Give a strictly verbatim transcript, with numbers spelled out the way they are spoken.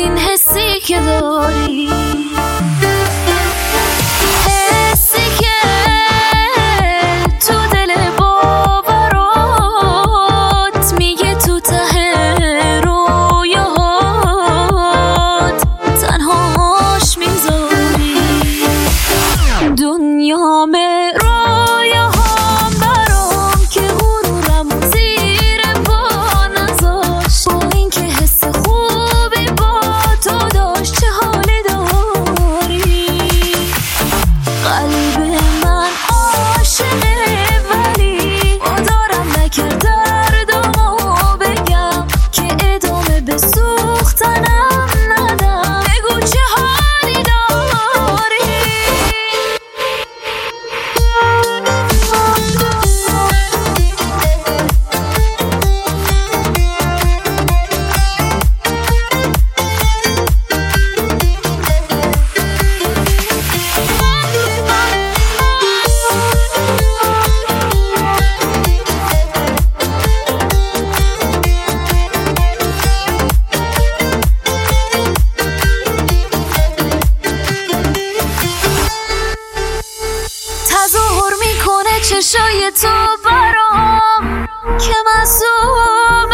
این حسی که داری، حسی که تو دل باورات میگه تو ته رویاهات تنهاش میذاری. دنیا مه رویاهام برام که غرورم زیر پا نذاشت، با اینکه حس خوبی با تو داشت. چه حالی داری؟ قلب من عاشقه ولی وادارم نکرد دردمو بگم که ادامه به سوختنم ندم. بگو چه حالی داری؟ تظاهر میکنه چشای تو برام که مسئول